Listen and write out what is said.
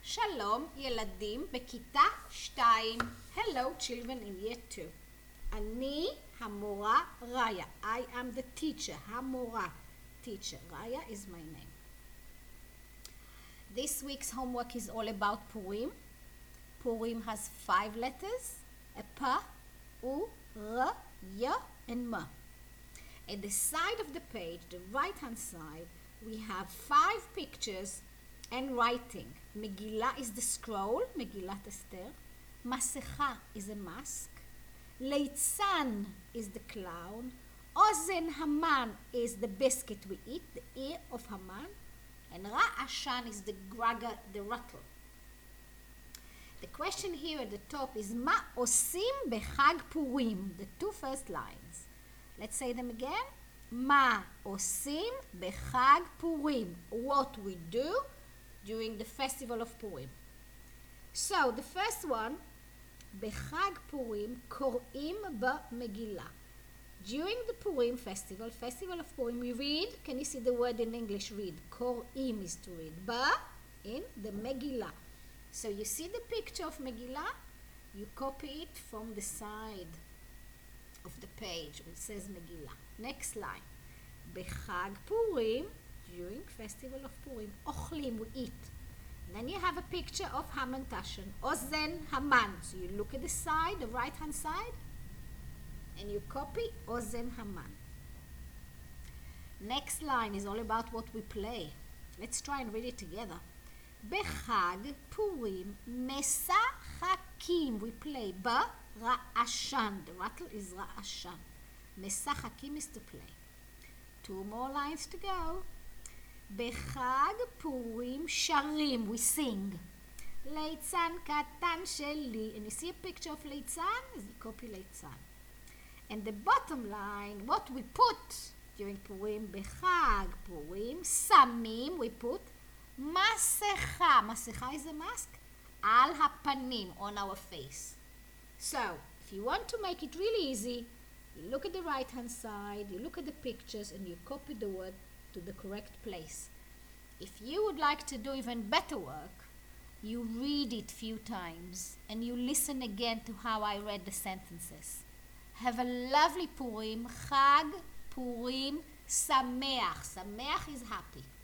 שלום ילדים בכיתה 2. Hello children in year 2. אני המורה ראיה. I am the teacher. המורה. Teacher. ראיה is my name. This week's homework is all about Purim. Purim has 5 letters. A P, U, R, Y, and M. At the side of the page, the right hand side, we have 5 pictures and writing. Megillah is the scroll, Megillat Esther. Masecha is a mask. Leitzan is the clown. Ozen Haman is the biscuit we eat, the ear of Haman. And Ra'ashan is the graga, the rattle. The question here at the top is Ma osim bechag Purim, the 2 first lines. Let's say them again. Ma osim bechag Purim, what we do during the festival of Purim. So the first one, Bechag Purim Korim B'Megillah. During the Purim festival of Purim, we read, can you see the word in English, read? Korim is to read. Ba in the Megillah. So you see the picture of Megillah, you copy it from the side of the page which says Megillah. Next line. Bechag Purim, during festival of Purim, Ochlim, we eat. Then you have a picture of Haman Tashan, Ozen Haman. So you look at the side, the right hand side, and you copy Ozen Haman. Next line is all about what we play. Let's try and read it together. Bechag Purim Mesachakim, we play. Ba Ra'ashan, the rattle is Ra'ashan. Mesachakim is to play. 2 more lines to go. Bechag Purim Sharim, we sing. Leitzan Katan Sheli, and you see a picture of Leitzan, as you copy Leitzan. And the bottom line, what we put during Purim, Bechag Purim Samim, we put Masecha. Masecha is a mask. Al hapanim, on our face. So, if you want to make it really easy, you look at the right hand side, you look at the pictures, and you copy the word to the correct place. If you would like to do even better work, you read it few times and you listen again to how I read the sentences. Have a lovely Purim. Chag Purim Sameach. Sameach is happy.